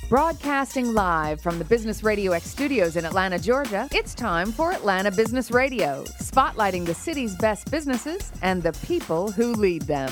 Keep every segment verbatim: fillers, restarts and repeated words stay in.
Broadcasting live from the Business Radio X studios in Atlanta, Georgia, it's time for Atlanta Business Radio, spotlighting the city's best businesses and the people who lead them.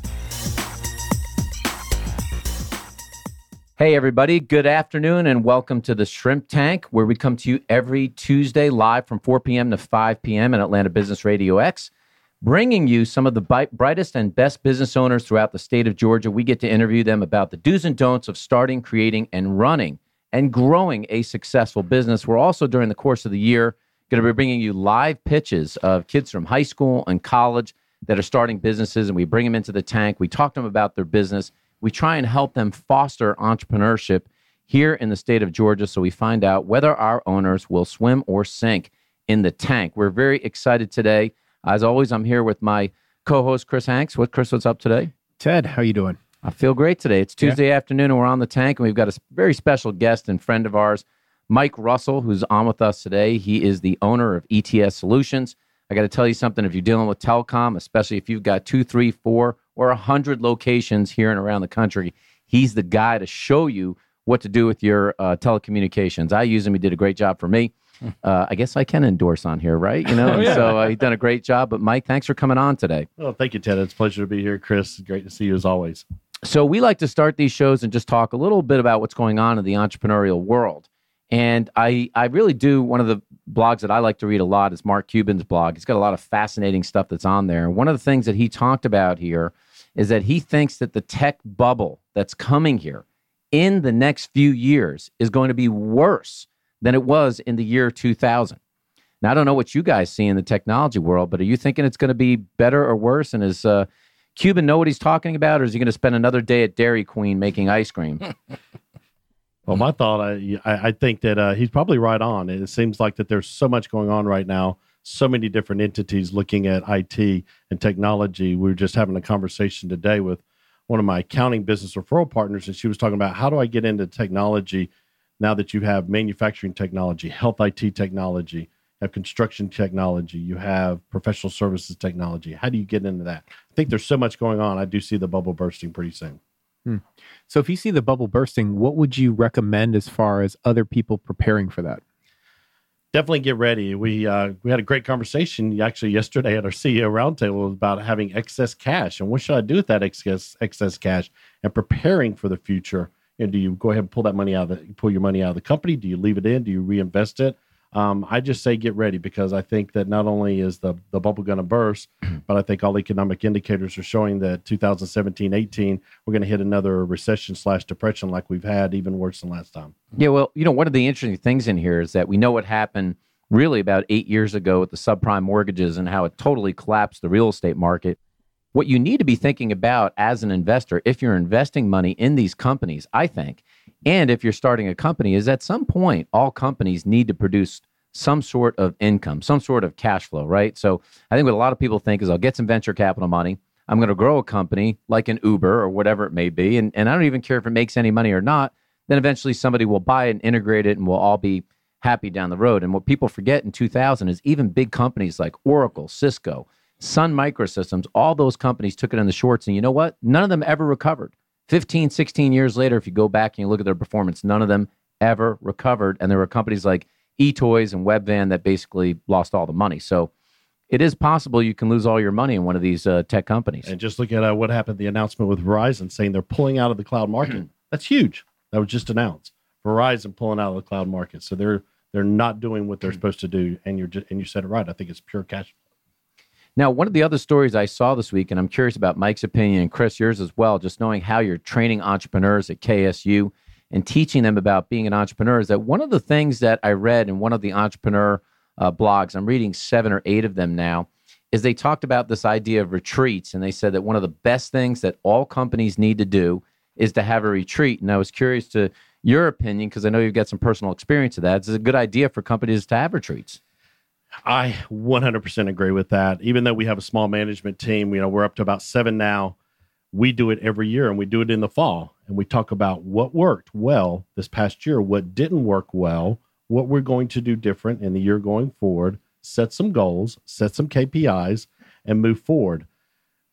Hey, everybody. Good afternoon and welcome to the Shrimp Tank, where we come to you every Tuesday live from four p.m. to five p.m. in Atlanta Business Radio X, bringing you some of the bi- brightest and best business owners throughout the state of Georgia. We get to interview them about the do's and don'ts of starting, creating, and running and growing a successful business. We're also, during the course of the year, going to be bringing you live pitches of kids from high school and college that are starting businesses, and we bring them into the tank. We talk to them about their business. We try and help them foster entrepreneurship here in the state of Georgia, so we find out whether our owners will swim or sink in the tank. We're very excited today. As always, I'm here with my co-host, Chris Hanks. What, Chris, what's up today? Ted, how you doing? I feel great today. It's Tuesday yeah. afternoon, and we're on the tank, and we've got a very special guest and friend of ours, Mike Russell, who's on with us today. He is the owner of E T S Solutions. I got to tell you something. If you're dealing with telecom, especially if you've got two, three, four, or one hundred locations here and around the country, he's the guy to show you what to do with your uh, telecommunications. I use him. He did a great job for me. Uh, I guess I can endorse on here, right? You know, oh, yeah. so uh, he's done a great job. But Mike, thanks for coming on today. Well, thank you, Ted. It's a pleasure to be here. Chris, great to see you as always. So we like to start these shows and just talk a little bit about what's going on in the entrepreneurial world. And I, I really do, one of the blogs that I like to read a lot is Mark Cuban's blog. He's got a lot of fascinating stuff that's on there. And one of the things that he talked about here is that he thinks that the tech bubble that's coming here in the next few years is going to be worse than it was in the year two thousand. Now, I don't know what you guys see in the technology world, but are you thinking it's going to be better or worse? And does uh, Cuban know what he's talking about, or is he going to spend another day at Dairy Queen making ice cream? Well, my thought, I I, I think that uh, he's probably right on. It seems like that there's so much going on right now, so many different entities looking at I T and technology. We were just having a conversation today with one of my accounting business referral partners, and she was talking about, how do I get into technology now that you have manufacturing technology, health I T technology, you have construction technology, you have professional services technology. How do you get into that? I think there's so much going on. I do see the bubble bursting pretty soon. Hmm. So if you see the bubble bursting, what would you recommend as far as other people preparing for that? Definitely get ready. We uh, we had a great conversation actually yesterday at our C E O roundtable about having excess cash and what should I do with that excess excess cash and preparing for the future. You know, do you go ahead and pull that money out of the, pull your money out of the company? Do you leave it in? Do you reinvest it? Um, I just say get ready, because I think that not only is the, the bubble going to burst, but I think all economic indicators are showing that two thousand seventeen eighteen, we're going to hit another recession slash depression like we've had, even worse than last time. Yeah, well, you know, one of the interesting things in here is that we know what happened really about eight years ago with the subprime mortgages and how it totally collapsed the real estate market. What you need to be thinking about as an investor, if you're investing money in these companies, I think, and if you're starting a company, is at some point, all companies need to produce some sort of income, some sort of cash flow, right? So I think what a lot of people think is, I'll get some venture capital money. I'm going to grow a company like an Uber or whatever it may be. And, and I don't even care if it makes any money or not. Then eventually somebody will buy it and integrate it, and we'll all be happy down the road. And what people forget in two thousand is even big companies like Oracle, Cisco, Sun Microsystems, all those companies took it in the shorts. And you know what? None of them ever recovered. fifteen, sixteen years later, if you go back and you look at their performance, none of them ever recovered. And there were companies like eToys and Webvan that basically lost all the money. So it is possible you can lose all your money in one of these uh, tech companies. And just look at uh, what happened, the announcement with Verizon saying they're pulling out of the cloud market. That's huge. That was just announced. Verizon pulling out of the cloud market. So they're they're not doing what they're supposed to do. And you're just, and you said it right. I think it's pure cash. Now, one of the other stories I saw this week, and I'm curious about Mike's opinion, and Chris, yours as well, just knowing how you're training entrepreneurs at K S U and teaching them about being an entrepreneur, is that one of the things that I read in one of the entrepreneur uh, blogs, I'm reading seven or eight of them now, is they talked about this idea of retreats. And they said that one of the best things that all companies need to do is to have a retreat. And I was curious to your opinion, because I know you've got some personal experience of that. It's a good idea for companies to have retreats. I one hundred percent agree with that. Even though we have a small management team, you know, we're up to about seven now. We do it every year, and we do it in the fall. And we talk about what worked well this past year, what didn't work well, what we're going to do different in the year going forward, set some goals, set some K P Is, and move forward.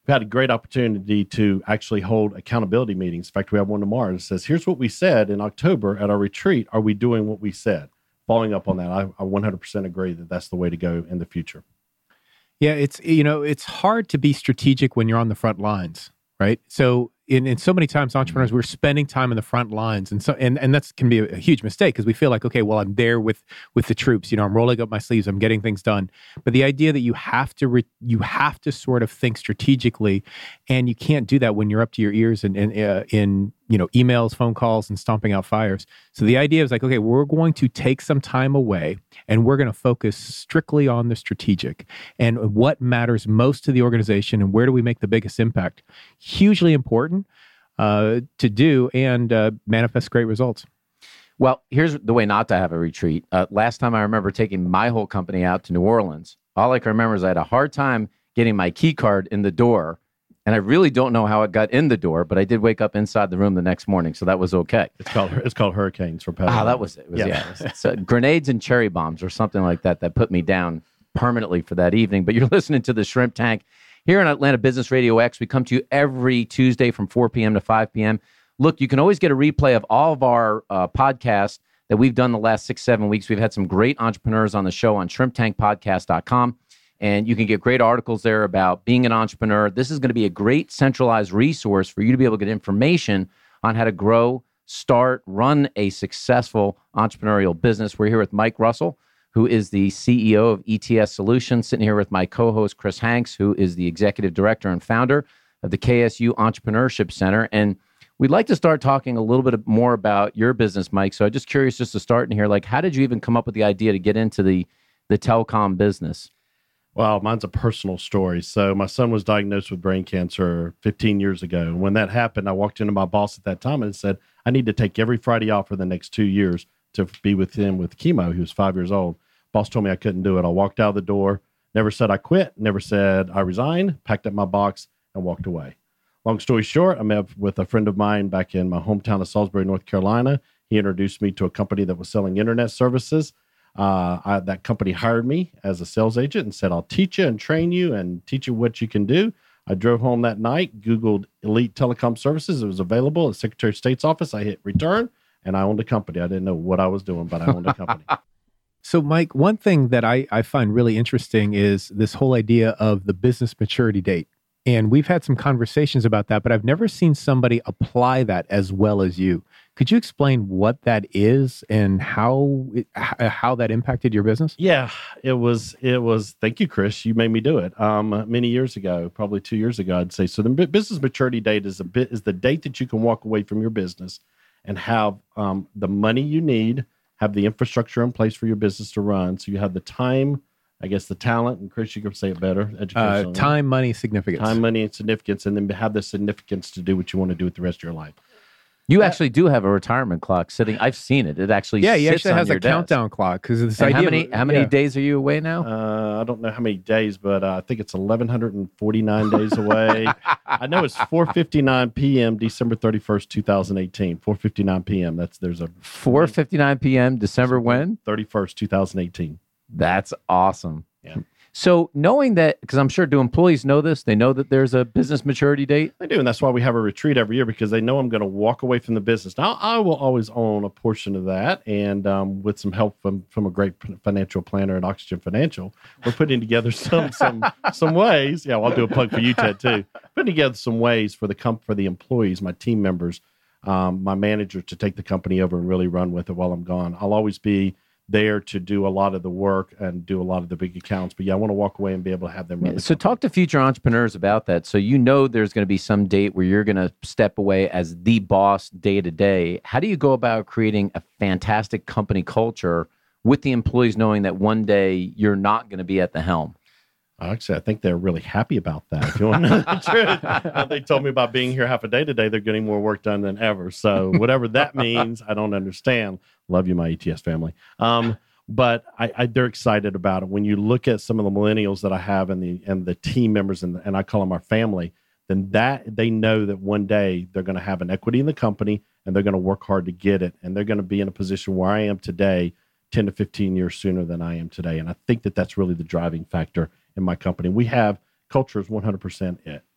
we've had a great opportunity to actually hold accountability meetings. In fact, we have one tomorrow that says, here's what we said in October at our retreat. Are we doing what we said? Following up on that, I, I one hundred percent agree that that's the way to go in the future. Yeah, it's, you know, it's hard to be strategic when you're on the front lines, right? So in, in so many times, entrepreneurs, we're spending time in the front lines. And so, and, and that's can be a, a huge mistake because we feel like, okay, well, I'm there with, with the troops, you know, I'm rolling up my sleeves, I'm getting things done. But the idea that you have to, re, you have to sort of think strategically, and you can't do that when you're up to your ears in, in, uh, in, you know, emails, phone calls, and stomping out fires. So the idea is like, okay, we're going to take some time away and we're going to focus strictly on the strategic and what matters most to the organization and where do we make the biggest impact. Hugely important uh, to do and uh, manifest great results. Well, here's the way not to have a retreat. Uh, last time I remember taking my whole company out to New Orleans, all I can remember is I had a hard time getting my key card in the door. And I really don't know how it got in the door, but I did wake up inside the room the next morning, so that was okay. It's called it's called hurricanes for Pat. Ah, that was it. It was, Yeah. yeah, it was, so grenades and cherry bombs or something like that that put me down permanently for that evening. But you're listening to the Shrimp Tank here on Atlanta Business Radio X. We come to you every Tuesday from four p.m. to five p.m. Look, you can always get a replay of all of our uh, podcasts that we've done the last six, seven weeks. We've had some great entrepreneurs on the show on shrimp tank podcast dot com. And you can get great articles there about being an entrepreneur. This is going to be a great centralized resource for you to be able to get information on how to grow, start, run a successful entrepreneurial business. We're here with Mike Russell, who is the C E O of E T S Solutions, sitting here with my co-host, Chris Hanks, who is the executive director and founder of the K S U Entrepreneurship Center. And we'd like to start talking a little bit more about your business, Mike. So I'm just curious just to start in here, like, how did you even come up with the idea to get into the, the telecom business? Well, mine's a personal story. So my son was diagnosed with brain cancer fifteen years ago. And when that happened, I walked into my boss at that time and said, I need to take every Friday off for the next two years to be with him with chemo. He was five years old. Boss told me I couldn't do it. I walked out the door, never said I quit, never said I resigned, packed up my box and walked away. Long story short, I met with a friend of mine back in my hometown of Salisbury, North Carolina. He introduced me to a company that was selling internet services. Uh, I, that company hired me as a sales agent and said, I'll teach you and train you and teach you what you can do. I drove home that night, Googled Elite Telecom Services. It was available at the Secretary of State's office. I hit return and I owned a company. I didn't know what I was doing, but I owned a company. So, Mike, one thing that I, I find really interesting is this whole idea of the business maturity date. And we've had some conversations about that, but I've never seen somebody apply that as well as you. Could you explain what that is and how it, how that impacted your business? Yeah, it was, it was, thank you, Chris. You made me do it um, many years ago, probably two years ago, I'd say. So the business maturity date is a bit, is the date that you can walk away from your business and have um, the money you need, have the infrastructure in place for your business to run. So you have the time, I guess the talent, and Chris, you can say it better. Uh, time, money, significance. Time, money, and significance, and then have the significance to do what you want to do with the rest of your life. You actually do have a retirement clock sitting. I've seen it. It actually yeah, he sits actually on has your a desk. countdown clock because this And idea. how many of, how many yeah. days are you away now? Uh, I don't know how many days, but uh, I think it's eleven forty-nine days away. I know it's four fifty-nine p.m. December thirty-first, twenty eighteen. four fifty-nine p.m. That's there's a four fifty-nine p.m. December when? thirty-first, twenty eighteen. That's awesome. Yeah. So knowing that, because I'm sure, do employees know this? They know that there's a business maturity date? They do, and that's why we have a retreat every year, because they know I'm going to walk away from the business. Now, I will always own a portion of that, and um, with some help from, from a great financial planner at Oxygen Financial, we're putting together some some some ways. Yeah, well, I'll do a plug for you, Ted, too. Putting together some ways for the comp- for the employees, my team members, um, my manager, to take the company over and really run with it while I'm gone. I'll always be there to do a lot of the work and do a lot of the big accounts. But yeah, I want to walk away and be able to have them run. Yeah, so talk to future entrepreneurs about that. So you know there's going to be some date where you're going to step away as the boss day to day. How do you go about creating a fantastic company culture with the employees knowing that one day you're not going to be at the helm? Actually, I think they're really happy about that. If you want to know the truth, uh, they told me about being here half a day today. They're getting more work done than ever. So whatever that means, I don't understand. Love you, my E T S family. Um, but I, I, they're excited about it. When you look at some of the millennials that I have and the and the team members, and, and I call them our family, then that they know that one day they're going to have an equity in the company and they're going to work hard to get it. And they're going to be in a position where I am today, ten to fifteen years sooner than I am today. And I think that that's really the driving factor in my company. We have culture is one hundred percent it.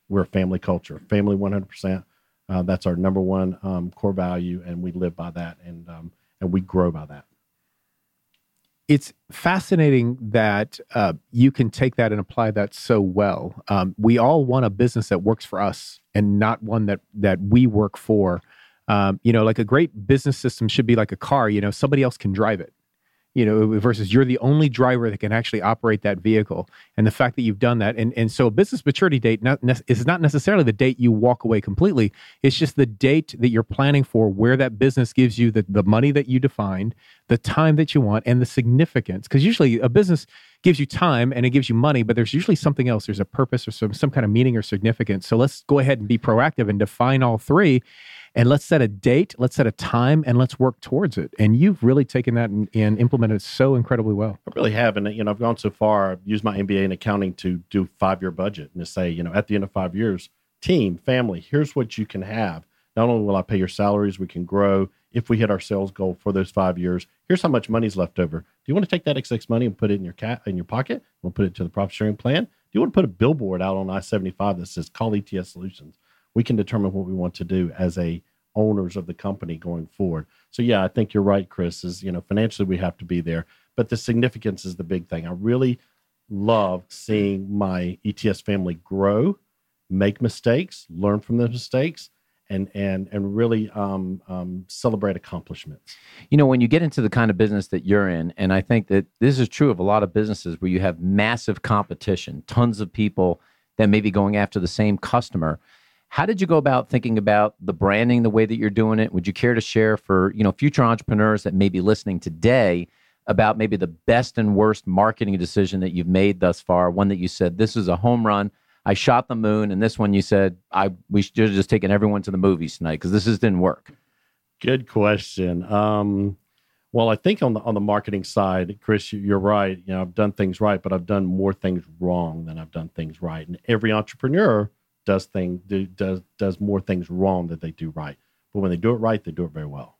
we're a family culture, family one hundred percent. Uh, that's our number one um, core value, and we live by that, and um, and we grow by that. It's fascinating that uh, you can take that and apply that so well. Um, we all want a business that works for us and not one that that we work for. Um, you know, like a great business system should be like a car. You know, somebody else can drive it. You know, versus you're the only driver that can actually operate that vehicle. And the fact that you've done that, and and so a business maturity date not ne- is not necessarily the date you walk away completely. It's just the date that you're planning for, where that business gives you the, the money that you defined, the time that you want, and the significance. Because usually a business gives you time and it gives you money, but there's usually something else. There's a purpose or some some kind of meaning or significance. So let's go ahead and be proactive and define all three. And let's set a date, let's set a time, and let's work towards it. And you've really taken that and, and implemented it so incredibly well. I really have. And, you know, I've gone so far, I've used my M B A in accounting to do five-year budget and to say, you know, at the end of five years, team, family, here's what you can have. Not only will I pay your salaries, we can grow. If we hit our sales goal for those five years, here's how much money's left over. Do you want to take that excess money and put it in your cat in your pocket? We'll put it to the profit sharing plan. Do you want to put a billboard out on I seventy-five that says call E T S Solutions? We can determine what we want to do as a owners of the company going forward. So yeah, I think you're right, Chris, is, you know, financially we have to be there, but the significance is the big thing. I really love seeing my E T S family grow, make mistakes, learn from those mistakes, and and and really um, um, celebrate accomplishments. You know, when you get into the kind of business that you're in, and I think that this is true of a lot of businesses where you have massive competition, tons of people that may be going after the same customer. How did you go about thinking about the branding, the way that you're doing it? Would you care to share for, you know, future entrepreneurs that may be listening today about maybe the best and worst marketing decision that you've made thus far? One that you said, this is a home run, I shot the moon, and this one you said, I we should have just taken everyone to the movies tonight because this just didn't work. Good question. Um, well, I think on the on the marketing side, Chris, you're right. You know, I've done things right, but I've done more things wrong than I've done things right. And every entrepreneur does thing do, does does more things wrong than they do right. But when they do it right, they do it very well.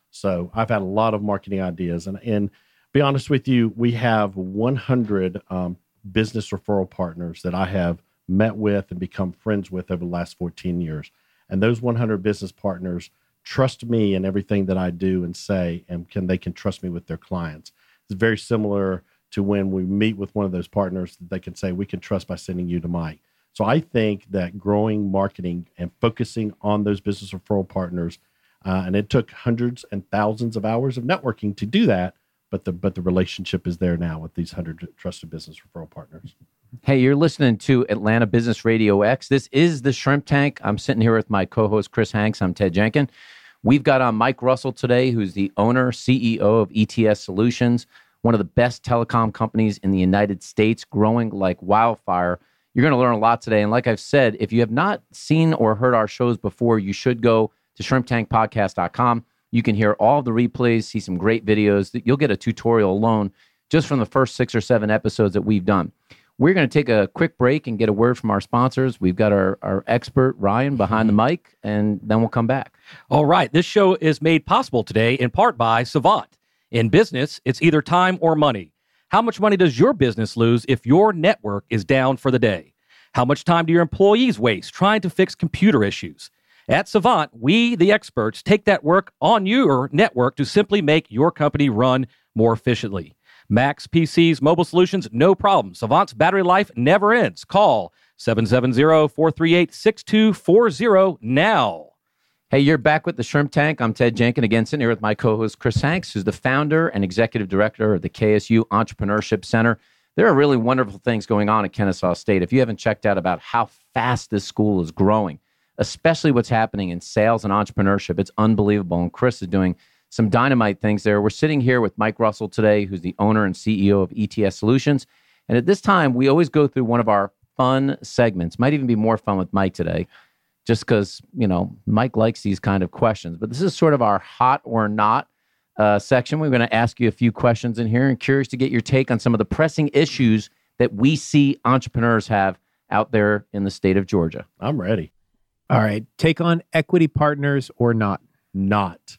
So I've had a lot of marketing ideas, and and be honest with you, we have one hundred um, business referral partners that I have met with and become friends with over the last fourteen years. And those one hundred business partners trust me in everything that I do and say, and can they can trust me with their clients. It's very similar to when we meet with one of those partners that they can say, we can trust by sending you to Mike. So I think that growing marketing and focusing on those business referral partners, uh, and it took hundreds and thousands of hours of networking to do that, but the but the relationship is there now with these hundred trusted business referral partners. Hey, you're listening to Atlanta Business Radio X. This is the Shrimp Tank. I'm sitting here with my co-host, Chris Hanks. I'm Ted Jenkin. We've got on Mike Russell today, who's the owner, C E O of E T S Solutions, one of the best telecom companies in the United States, growing like wildfire. You're going to learn a lot today. And like I've said, if you have not seen or heard our shows before, you should go to shrimp tank podcast dot com. You can hear all of the replays, see some great videos. You'll get a tutorial alone just from the first six or seven episodes that we've done. We're going to take a quick break and get a word from our sponsors. We've got our, our expert, Ryan, behind the mic, and then we'll come back. All right. This show is made possible today in part by Savant. In business, it's either time or money. How much money does your business lose if your network is down for the day? How much time do your employees waste trying to fix computer issues? At Savant, we, the experts, take that work on your network to simply make your company run more efficiently. Macs, P Cs, mobile solutions, no problem. Savant's battery life never ends. Call seven seven zero, four three eight, six two four zero now. Hey, you're back with the Shrimp Tank. I'm Ted Jenkin, again sitting here with my co-host Chris Hanks, who's the founder and executive director of the K S U Entrepreneurship Center. There are really wonderful things going on at Kennesaw State. If you haven't checked out about how fast this school is growing, especially what's happening in sales and entrepreneurship, it's unbelievable. And Chris is doing some dynamite things there. We're sitting here with Mike Russell today, who's the owner and C E O of E T S Solutions. And at this time, we always go through one of our fun segments. Might even be more fun with Mike today, just because, you know, Mike likes these kind of questions. But this is sort of our hot or not uh, section. We're going to ask you a few questions in here and curious to get your take on some of the pressing issues that we see entrepreneurs have out there in the state of Georgia. I'm ready. All right. Take on equity partners or not? Not.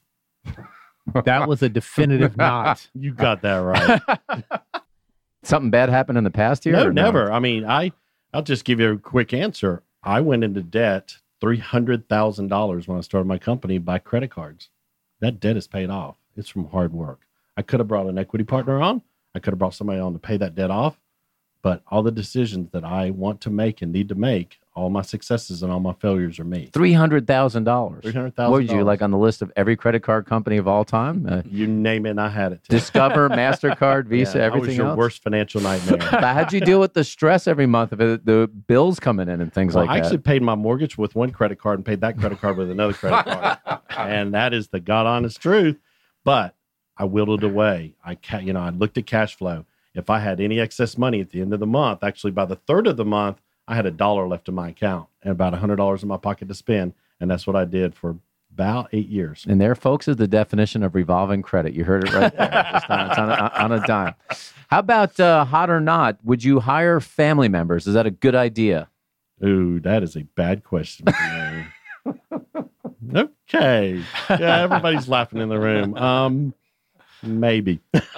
That was a definitive not. You got that right. Something bad happened in the past here? No, never. I mean, I, I'll just give you a quick answer. I went into debt three hundred thousand dollars when I started my company by credit cards. That debt is paid off. It's from hard work. I could have brought an equity partner on. I could have brought somebody on to pay that debt off. But all the decisions that I want to make and need to make, all my successes and all my failures are me. three hundred thousand dollars. three hundred thousand dollars. What were you, like on the list of every credit card company of all time? Uh, You name it, and I had it. Too. Discover, MasterCard, Visa, Yeah, everything I was your else? worst financial nightmare. But how'd you deal with the stress every month of it, the bills coming in and things Well, like I that? actually paid my mortgage with one credit card and paid that credit card with another credit card. And that is the God honest truth. But I whittled away. I, ca- you know, I looked at cash flow. If I had any excess money at the end of the month, actually by the third of the month, I had a dollar left in my account and about one hundred dollars in my pocket to spend. And that's what I did for about eight years. And there, folks, is the definition of revolving credit. You heard it right there. Just on, it's on, a, on a dime. How about uh, hot or not? Would you hire family members? Is that a good idea? Ooh, that is a bad question for me. Okay. Yeah, everybody's laughing in the room. Um, maybe.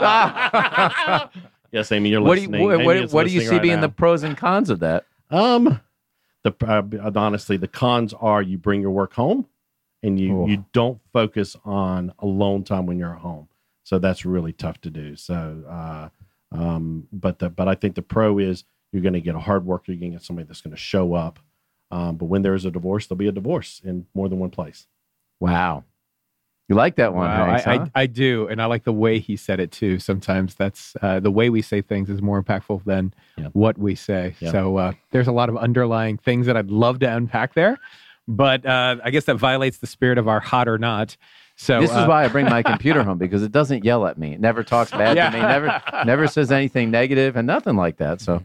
Yes, Amy, you're What do you, listening. what, Amy what, is what do you listening see right being now. the pros and cons of that? Um, the uh, honestly, the cons are you bring your work home, and you Oh. you don't focus on alone time when you're at home. So that's really tough to do. So, uh, um, but the but I think the pro is you're going to get a hard worker. You're going to get somebody that's going to show up. Um, but when there is a divorce, there'll be a divorce in more than one place. Wow. You like that one, Wow, Hanks, I, huh? I, I do, and I like the way he said it too. Sometimes that's uh, the way we say things is more impactful than Yeah. what we say. Yeah. So uh, there's a lot of underlying things that I'd love to unpack there, but uh, I guess that violates the spirit of our hot or not. So This uh, is why I bring my computer home, because it doesn't yell at me. It never talks bad Yeah. to me, never never says anything negative and nothing like that. So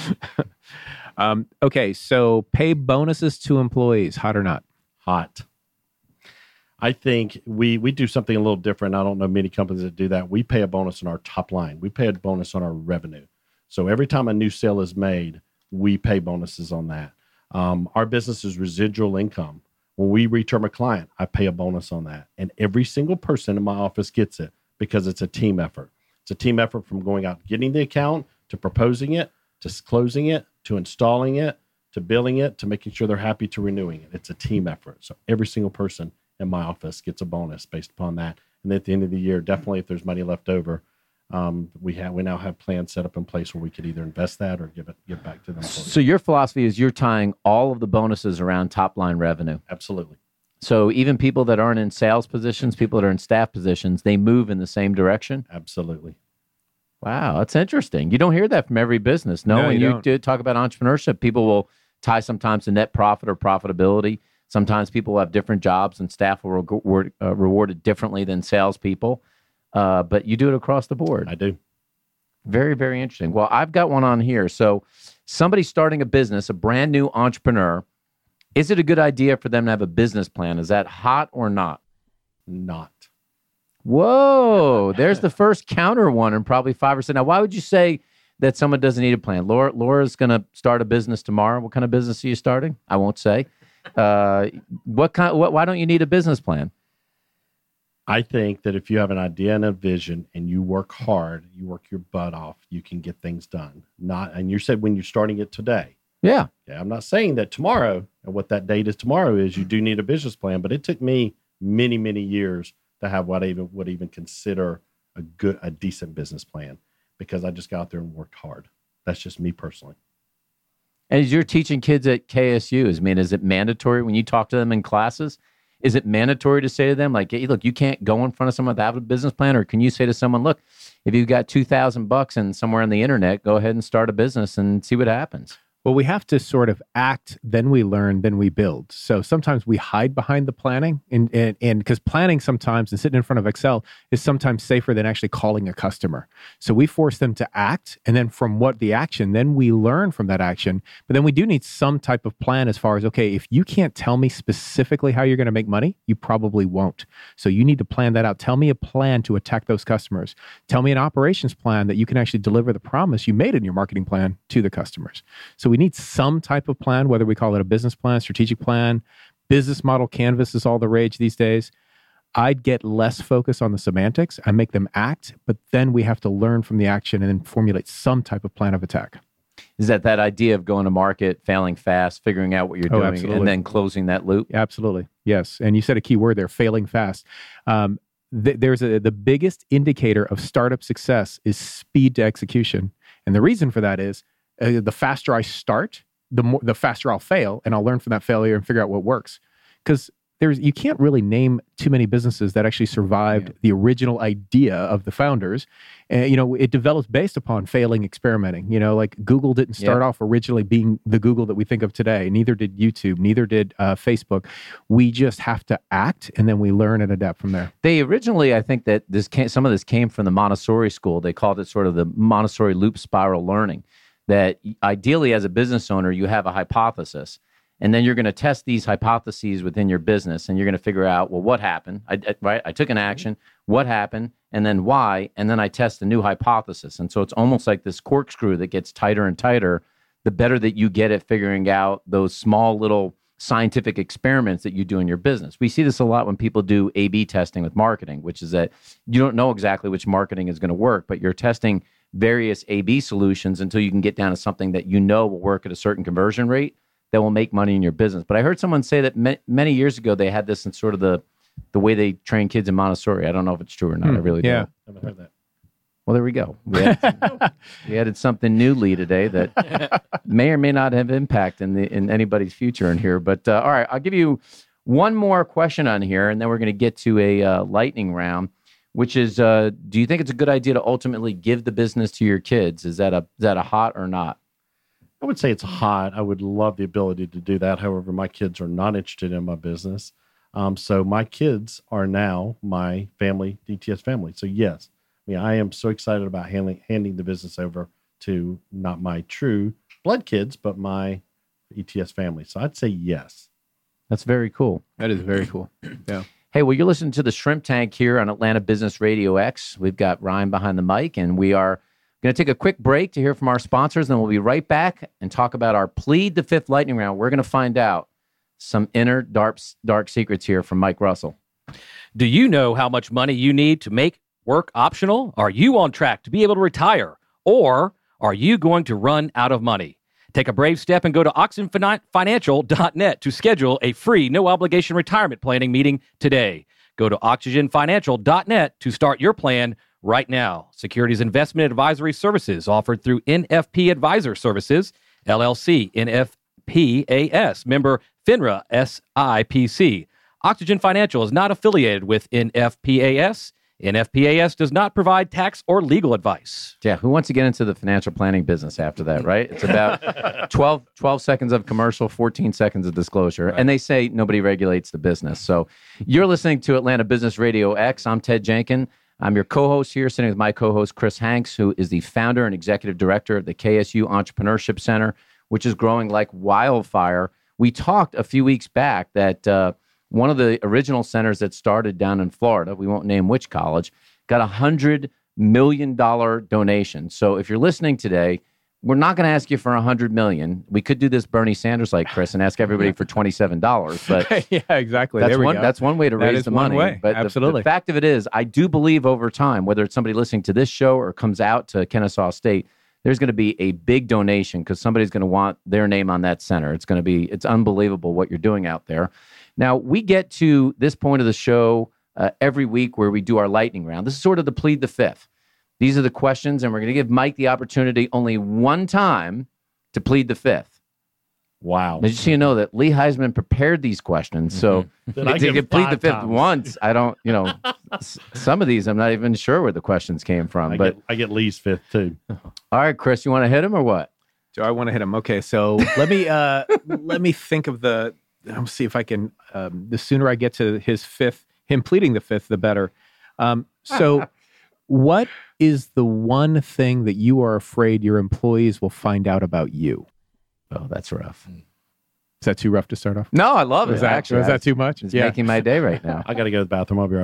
um, okay, so pay bonuses to employees, hot or not? Hot. I think we we do something a little different. I don't know many companies that do that. We pay a bonus on our top line. We pay a bonus on our revenue. So every time a new sale is made, we pay bonuses on that. Um, our business is residual income. When we return a client, I pay a bonus on that. And every single person in my office gets it because it's a team effort. It's a team effort from going out, getting the account, to proposing it, to closing it, to installing it, to billing it, to making sure they're happy, to renewing it. It's a team effort. So every single person in my office gets a bonus based upon that. And at the end of the year, definitely if there's money left over, um, we have we now have plans set up in place where we could either invest that or give it give back to them. so your philosophy is you're tying all of the bonuses around top line revenue. Absolutely. So even people that aren't in sales positions, people that are in staff positions, they move in the same direction. Absolutely. Wow, that's interesting. You don't hear that from every business. No, No, when you you don't. do talk about entrepreneurship, people will tie sometimes to net profit or profitability. Sometimes people will have different jobs and staff will reward, uh, rewarded differently than salespeople. Uh, but you do it across the board. I do. Very, very interesting. Well, I've got one on here. So somebody starting a business, a brand new entrepreneur, is it a good idea for them to have a business plan? Is that hot or not? Not. Whoa, there's the first counter one in probably five or six. Now, why would you say that someone doesn't need a plan? Laura, Laura's going to start a business tomorrow. What kind of business are you starting? I won't say. Uh, what kind? What, why don't you need a business plan? I think that if you have an idea and a vision and you work hard, you work your butt off, you can get things done. Not, and you said when you're starting it today. Yeah. Yeah, I'm not saying that tomorrow and what that date is tomorrow is you do need a business plan, but it took me many, many years to have what I even would even consider a good, a decent business plan because I just got out there and worked hard. That's just me personally. And as you're teaching kids at K S U, I mean, is it mandatory when you talk to them in classes? Is it mandatory to say to them, like, hey, look, you can't go in front of someone without a business plan? Or can you say to someone, look, if you've got two thousand bucks and somewhere on the internet, go ahead and start a business and see what happens? Well, we have to sort of act, then we learn, then we build. So sometimes we hide behind the planning, and and and because planning sometimes and sitting in front of Excel is sometimes safer than actually calling a customer. So we force them to act, and then from what the action, then we learn from that action. But then we do need some type of plan as far as, okay, if you can't tell me specifically how you're going to make money, you probably won't. So you need to plan that out. Tell me a plan to attack those customers. Tell me an operations plan that you can actually deliver the promise you made in your marketing plan to the customers. So we need some type of plan, whether we call it a business plan, strategic plan, business model canvas is all the rage these days. I'd get less focus on the semantics. I make them act, but then we have to learn from the action and then formulate some type of plan of attack. Is that that idea of going to market, failing fast, figuring out what you're Oh, doing, absolutely. and then closing that loop? Absolutely. Yes. And you said a key word there, failing fast. Um, th- there's a, the biggest indicator of startup success is speed to execution. And the reason for that is uh, the faster I start, the more, the faster I'll fail, and I'll learn from that failure and figure out what works. Because there's, you can't really name too many businesses that actually survived Yeah. the original idea of the founders. And, you know, it develops based upon failing, experimenting. You know, like Google didn't start Yeah. off originally being the Google that we think of today. Neither did YouTube. Neither did uh, Facebook. We just have to act, and then we learn and adapt from there. They originally, I think that this came, some of this came from the Montessori school. They called it sort of the Montessori loop spiral learning. That ideally, as a business owner, you have a hypothesis. And then you're going to test these hypotheses within your business, and you're going to figure out, well, what happened? I, I, right? I took an action. What happened? And then why? And then I test a new hypothesis. And so it's almost like this corkscrew that gets tighter and tighter. The better that you get at figuring out those small little scientific experiments that you do in your business. We see this a lot when people do A B testing with marketing, which is that you don't know exactly which marketing is going to work, but you're testing various A B solutions until you can get down to something that you know will work at a certain conversion rate that will make money in your business. But I heard someone say that ma- many years ago they had this in sort of the the way they train kids in Montessori. I don't know if it's true or not. Hmm, I really yeah. don't. Haven't heard that. Well, there we go. We added, we added something new, Lee, today that may or may not have impact in the in anybody's future in here. But uh, all right, I'll give you one more question on here, and then we're going to get to a uh, lightning round, which is: uh, do you think it's a good idea to ultimately give the business to your kids? Is that a is that a hot or not? I would say it's hot. I would love the ability to do that. However, my kids are not interested in my business. Um, so my kids are now my family, D T S family. So yes, I mean, I am so excited about handling, handing the business over to not my true blood kids, but my E T S family. So I'd say yes. That's very cool. That is very cool. Yeah. Hey, well, you're listening to the Shrimp Tank here on Atlanta Business Radio X. We've got Ryan behind the mic, and we are going to take a quick break to hear from our sponsors, and we'll be right back and talk about our Plead the Fifth lightning round. We're going to find out some inner dark, dark secrets here from Mike Russell. Do you know how much money you need to make work optional? Are you on track to be able to retire? Or are you going to run out of money? Take a brave step and go to oxygen financial dot net to schedule a free, no-obligation retirement planning meeting today. Go to oxygen financial dot net to start your plan right now. Securities Investment Advisory Services offered through N F P Advisor Services, L L C, N F P A S, member FINRA S I P C. Oxygen Financial is not affiliated with N F P A S. N F P A S does not provide tax or legal advice. Yeah, who wants to get into the financial planning business after that, right? It's about twelve, twelve seconds of commercial, fourteen seconds of disclosure. Right. And they say nobody regulates the business. So you're listening to Atlanta Business Radio X. I'm Ted Jenkin. I'm your co-host here, sitting with my co-host, Chris Hanks, who is the founder and executive director of the K S U Entrepreneurship Center, which is growing like wildfire. We talked a few weeks back that uh, one of the original centers that started down in Florida, we won't name which college, got a one hundred million dollars donation. So if you're listening today, we're not going to ask you for one hundred million dollars. We could do this Bernie Sanders like Chris and ask everybody for twenty-seven dollars. But yeah, exactly. That's there we one. go. That's one way to That raise is the one money. way. But the- Absolutely. The, fact of it is, I do believe over time, whether it's somebody listening to this show or comes out to Kennesaw State, there's going to be a big donation because somebody's going to want their name on that center. It's going to be. It's unbelievable what you're doing out there. Now we get to this point of the show uh, every week where we do our lightning round. This is sort of the Plead the Fifth. These are the questions, and we're going to give Mike the opportunity only one time to plead the fifth. Wow. Just so you know that Lee Heisman prepared these questions. So Then I if get you plead the five fifth times. once, I don't, you know, s- some of these I'm not even sure where the questions came from. I But get, I get Lee's fifth too. all right, Chris, you want to hit him or what? Do I want to hit him? Okay, so let me uh, let me think of the. I'll see if I can. Um, the sooner I get to his fifth, him pleading the fifth, the better. Um, so, what is the one thing that you are afraid your employees will find out about you? Oh, that's rough. Is that too rough to start off? No, I love Was it. that, Actually, was that too much? It's making my day right now. I got to go to the bathroom. I'll be right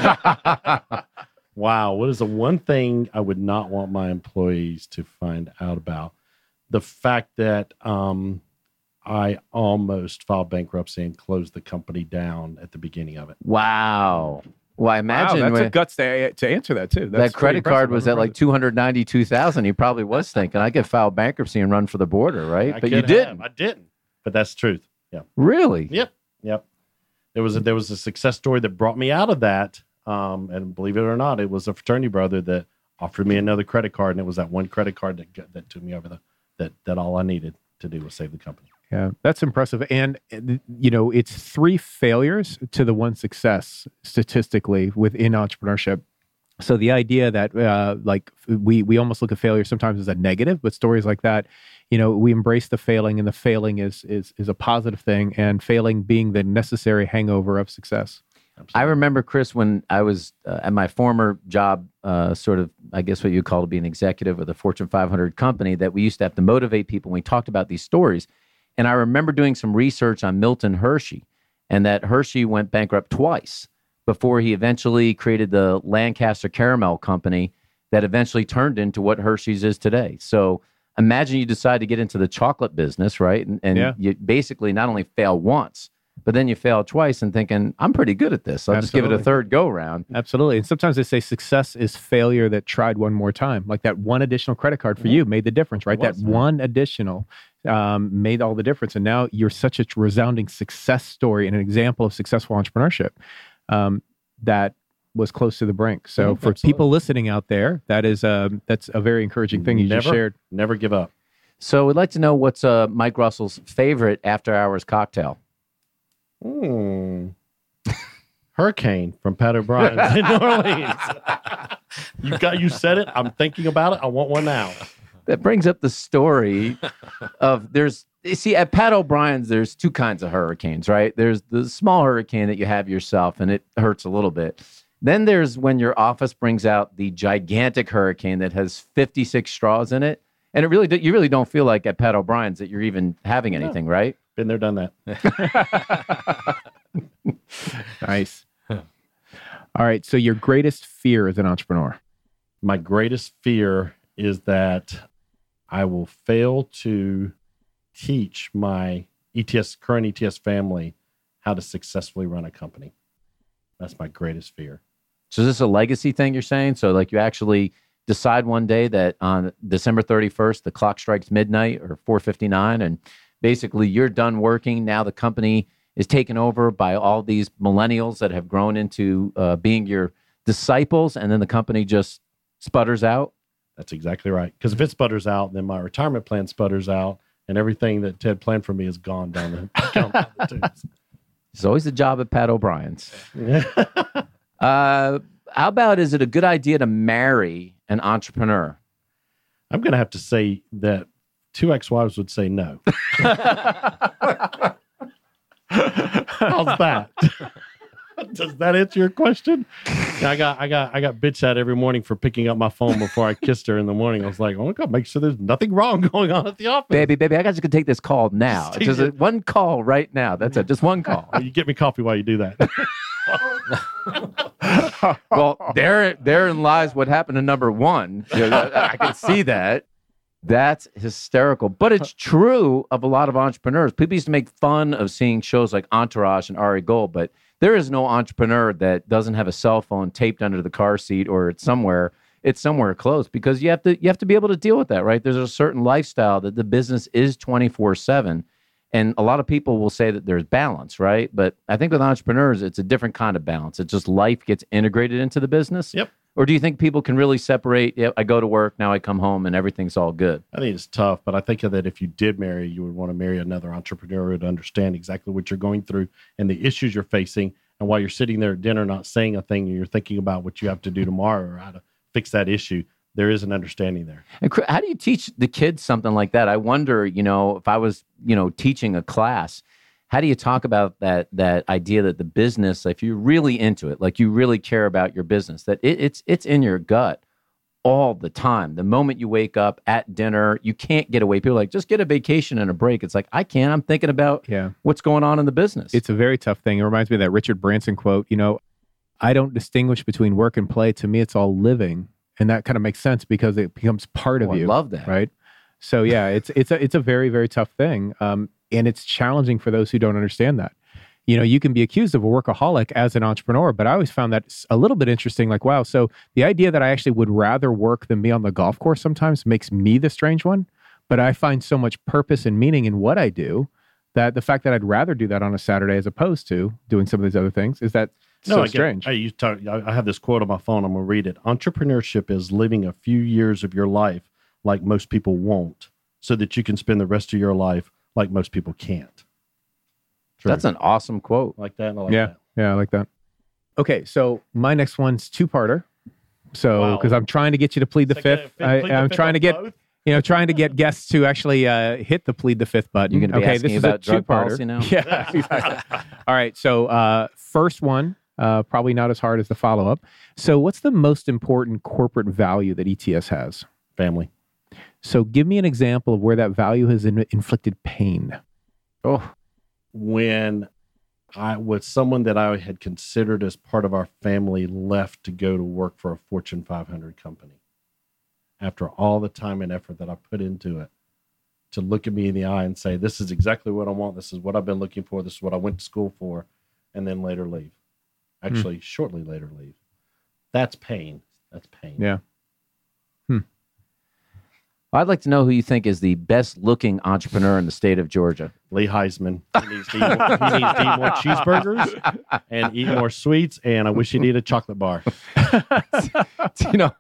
back. Wow. What is the one thing I would not want my employees to find out about? The fact that um, I almost filed bankruptcy and closed the company down at the beginning of it. Wow. Well, I imagine wow, that's when- a guts to, to answer that too. That's that credit pretty card impressive. was at like two hundred ninety-two thousand. He probably was thinking, I could file bankruptcy and run for the border, right? I but you could didn't. have. I didn't. But that's the truth. Yeah. Really? Yep. Yep. There was a, there was a success story that brought me out of that. Um, and believe it or not, it was a fraternity brother that offered me another credit card, and it was that one credit card that got, that took me over the that that all I needed to do was save the company. Yeah, that's impressive. And, uh, you know, it's three failures to the one success statistically within entrepreneurship. So the idea that uh, like we we almost look at failure sometimes as a negative, but stories like that, you know, we embrace the failing, and the failing is is is a positive thing, and failing being the necessary hangover of success. Absolutely. I remember, Chris, when I was uh, at my former job, uh, sort of, I guess what you call to be an executive with a Fortune five hundred company, that we used to have to motivate people when we talked about these stories. And I remember doing some research on Milton Hershey, and that Hershey went bankrupt twice before he eventually created the Lancaster Caramel Company that eventually turned into what Hershey's is today. So imagine you decide to get into the chocolate business, right? And, and Yeah. you basically not only fail once, but then you fail twice and thinking, I'm pretty good at this. I'll just give it a Absolutely. third go round. Absolutely. And sometimes they say success is failure that tried one more time. Like that one additional credit card for you made the difference, right? It was, that yeah. one additional um, made all the difference. And now you're such a resounding success story and an example of successful entrepreneurship um, that was close to the brink. So Mhm, for absolutely. people listening out there, that is um, that's a very encouraging thing you never, just shared. Never give up. So we'd like to know what's uh, Mike Russell's favorite after hours cocktail. Hmm. Hurricane from Pat O'Brien's in New Orleans. You got you said it. I'm thinking about it. I want one now. That brings up the story of there's, you see, at Pat O'Brien's, there's two kinds of hurricanes, right? There's the small hurricane that you have yourself and it hurts a little bit. Then there's when your office brings out the gigantic hurricane that has fifty-six straws in it. And it really, do- you really don't feel like at Pat O'Brien's that you're even having anything, right? Been there, done that. Nice. All right. So your greatest fear as an entrepreneur? My greatest fear is that I will fail to teach my E T S current E T S family how to successfully run a company. That's my greatest fear. So is this a legacy thing you're saying? So like you actually decide one day that on December thirty-first, the clock strikes midnight or four fifty-nine, and basically you're done working. Now the company is taken over by all these millennials that have grown into uh, being your disciples, and then the company just sputters out. That's exactly right. Because if it sputters out, then my retirement plan sputters out, and everything that Ted planned for me is gone down the, down the tubes. It's always the job at Pat O'Brien's. Uh, how about, is it a good idea to marry an entrepreneur? I'm going to have to say that two ex-wives would say no. How's that? Does that answer your question? Yeah, I got, I got, I got bitched at every morning for picking up my phone before I kissed her in the morning. I was like, oh, I got to make sure there's nothing wrong going on at the office. Baby, baby, I got you to take this call now. Just take Just it. a- one call right now. That's it. Just one call. You get me coffee while you do that. Well, there, therein lies what happened to number one. You know, I, I can see that. That's hysterical. But it's true of a lot of entrepreneurs. People used to make fun of seeing shows like Entourage and Ari Gold, but there is no entrepreneur that doesn't have a cell phone taped under the car seat or it's somewhere. It's somewhere close because you have to you have to be able to deal with that, right? There's a certain lifestyle that the business is twenty-four seven. And a lot of people will say that there's balance, right? But I think with entrepreneurs, it's a different kind of balance. It's just life gets integrated into the business. Yep. Or do you think people can really separate? Yeah, I go to work, now I come home, and everything's all good. I think it's tough, but I think that if you did marry, you would want to marry another entrepreneur who would understand exactly what you're going through and the issues you're facing. And while you're sitting there at dinner, not saying a thing, and you're thinking about what you have to do tomorrow or how to fix that issue, there is an understanding there. And Chris, how do you teach the kids something like that? I wonder, you know, if I was, you know, teaching a class, how do you talk about that that idea that the business, if you're really into it, like you really care about your business, that it, it's it's in your gut all the time. The moment you wake up at dinner, you can't get away. People are like, just get a vacation and a break. It's like, I can't. I'm thinking about Yeah. what's going on in the business. It's a very tough thing. It reminds me of that Richard Branson quote, you know, I don't distinguish between work and play. To me, it's all living. And that kind of makes sense because it becomes part of Oh, I you. love that. Right. So yeah, it's it's a it's a very, very tough thing. Um, and it's challenging for those who don't understand that. you know, you can be accused of a workaholic as an entrepreneur, but I always found that a little bit interesting. Like, wow, so the idea that I actually would rather work than be on the golf course sometimes makes me the strange one. But I find so much purpose and meaning in what I do that the fact that I'd rather do that on a Saturday as opposed to doing some of these other things is that no, so I get, strange. I, you talk, I I have this quote on my phone. I'm going to read it. Entrepreneurship is living a few years of your life like most people won't, so that you can spend the rest of your life like most people can't. True. That's an awesome quote. Like that. And I like yeah. that. Yeah, I like that. Okay, so my next one's two-parter. So, Wow. because I'm trying to get you to plead the It's like fifth. a- I, plead the I'm fifth trying on to get, both? you know, trying to get guests to actually uh, hit the plead the fifth button. You're going to be okay, asking this is about a drug two-parter. policy now? Yeah, exactly. All right, so uh, first one, uh, probably not as hard as the follow-up. So what's the most important corporate value that E T S has? Family. So give me an example of where that value has in- inflicted pain. Oh, When I was someone that I had considered as part of our family left to go to work for a Fortune five hundred company. After all the time and effort that I put into it, to look at me in the eye and say, this is exactly what I want. This is what I've been looking for. This is what I went to school for. And then later leave. Actually, shortly later leave. That's pain. That's pain. Yeah. I'd like to know who you think is the best looking entrepreneur in the state of Georgia. Lee Heisman. He needs to eat more, he needs to eat more cheeseburgers and eat more sweets. And I wish he'd eat a chocolate bar. You know,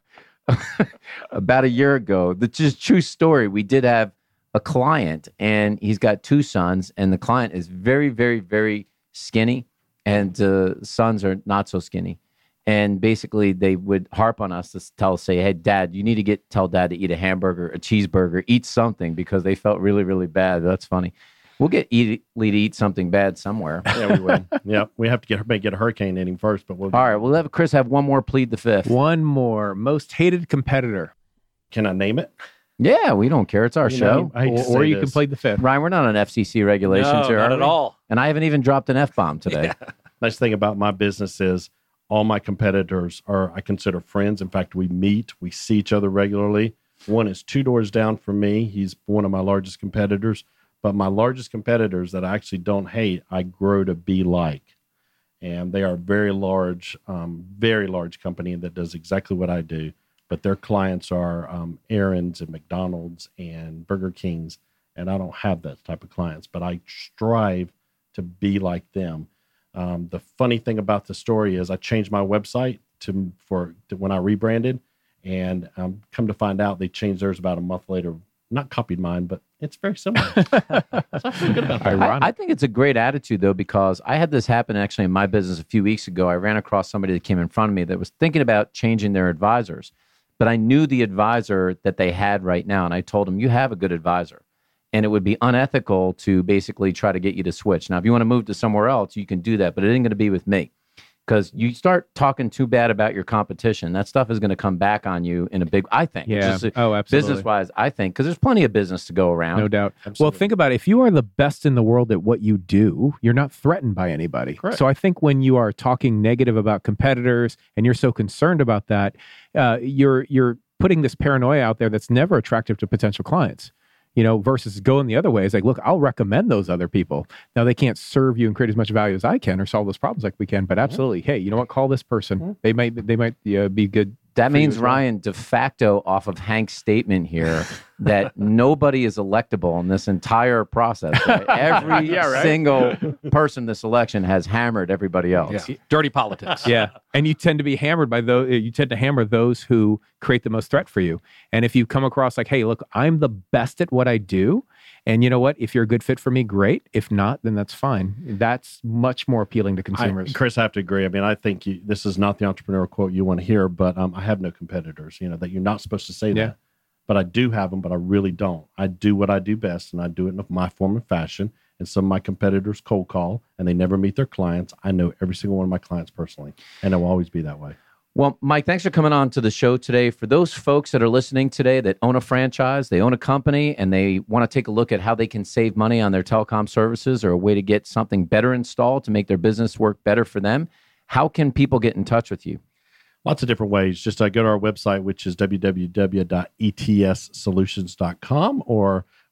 about a year ago, the just true story, we did have a client and he's got two sons, and the client is very, very, very skinny, and the uh, sons are not so skinny. And basically, they would harp on us to tell us, say, hey, Dad, you need to get tell Dad to eat a hamburger, a cheeseburger, eat something, because they felt really, really bad. That's funny. We'll get eat, Lee to eat something bad somewhere. Yeah, we will. Yeah, we have to get her get a hurricane in him first, but we'll. All right, we'll have Chris have one more plead the fifth. One more. Most hated competitor. Can I name it? Yeah, we don't care. It's our You show. know, I hate to Or, say or you this. can plead the fifth. Ryan, we're not on F C C regulations No, here, not are at we? all. And I haven't even dropped an F-bomb today. Nice thing about my business is all my competitors are, I consider friends. In fact, we meet, we see each other regularly. One is two doors down from me. He's one of my largest competitors. But my largest competitors that I actually don't hate, I grow to be like. And they are a very large, um, very large company that does exactly what I do. But their clients are um, Aaron's and McDonald's and Burger King's. And I don't have that type of clients, but I strive to be like them. Um, the funny thing about the story is I changed my website to for to when I rebranded, and um, come to find out they changed theirs about a month later. Not copied mine, but it's very similar. So I feel good about that. Ironic. I, I think it's a great attitude, though, because I had this happen actually in my business a few weeks ago. I ran across somebody that came in front of me that was thinking about changing their advisors, but I knew the advisor that they had right now, and I told them, you have a good advisor, and it would be unethical to basically try to get you to switch. Now, if you want to move to somewhere else, you can do that, but it ain't going to be with me. Because you start talking too bad about your competition, that stuff is going to come back on you in a big, I think. Yeah. Just, uh, Oh, absolutely. business-wise, I think, because there's plenty of business to go around. No doubt. Well, Absolutely. think about it. If you are the best in the world at what you do, you're not threatened by anybody. Correct. So I think when you are talking negative about competitors and you're so concerned about that, uh, you're you're putting this paranoia out there that's never attractive to potential clients. You know, versus going the other way. It's like, look, I'll recommend those other people. Now, they can't serve you and create as much value as I can or solve those problems like we can, but absolutely, hey, you know what? Call this person. They might they might uh, be good. That for you means, as well. Ryan, de facto, off of Hank's statement here, that nobody is electable in this entire process. Right? Every Yeah, right. single person this election has hammered everybody else. Yeah. Dirty politics. Yeah, and you tend to be hammered by those. You tend to hammer those who create the most threat for you. And if you come across like, hey, look, I'm the best at what I do, and you know what? If you're a good fit for me, great. If not, then that's fine. That's much more appealing to I, consumers. Chris, I have to agree. I mean, I think you, this is not the entrepreneurial quote you want to hear, but um, I have no competitors, you know, that you're not supposed to say Yeah. that. But I do have them, but I really don't. I do what I do best, and I do it in my form and fashion. And some of my competitors cold call, and they never meet their clients. I know every single one of my clients personally, and it will always be that way. Well, Mike, thanks for coming on to the show today. For those folks that are listening today that own a franchise, they own a company, and they want to take a look at how they can save money on their telecom services or a way to get something better installed to make their business work better for them, how can people get in touch with you? Lots of different ways. Just uh, go to our website, which is w w w dot e t s solutions dot com, or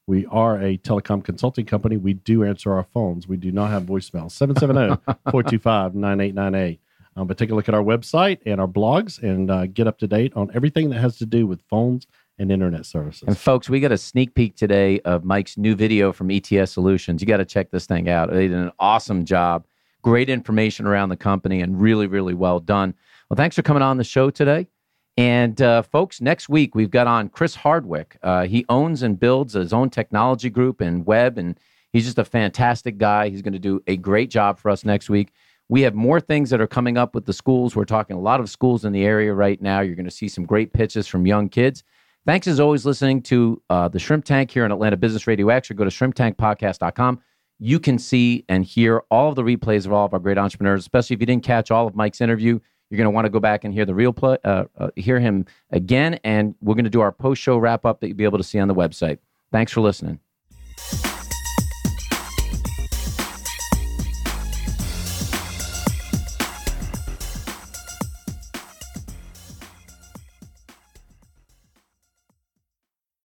We are a telecom consulting company. We do answer our phones. We do not have voicemail. seven seven zero, four two five, nine eight nine eight. Um, but take a look at our website and our blogs and uh, get up to date on everything that has to do with phones and internet services. And folks, we got a sneak peek today of Mike's new video from E T S Solutions. You got to check this thing out. They did an awesome job. Great information around the company and really, really well done. Well, thanks for coming on the show today. And uh, folks, next week we've got on Chris Hardwick. Uh, he owns and builds his own technology group and web, and he's just a fantastic guy. He's going to do a great job for us next week. We have more things that are coming up with the schools. We're talking a lot of schools in the area right now. You're going to see some great pitches from young kids. Thanks as always listening to uh, the Shrimp Tank here on Atlanta Business Radio X, or go to shrimp tank podcast dot com. You can see and hear all of the replays of all of our great entrepreneurs, especially if you didn't catch all of Mike's interview. You're going to want to go back and hear the real play, uh, uh, hear him again, and we're going to do our post-show wrap-up that you'll be able to see on the website. Thanks for listening.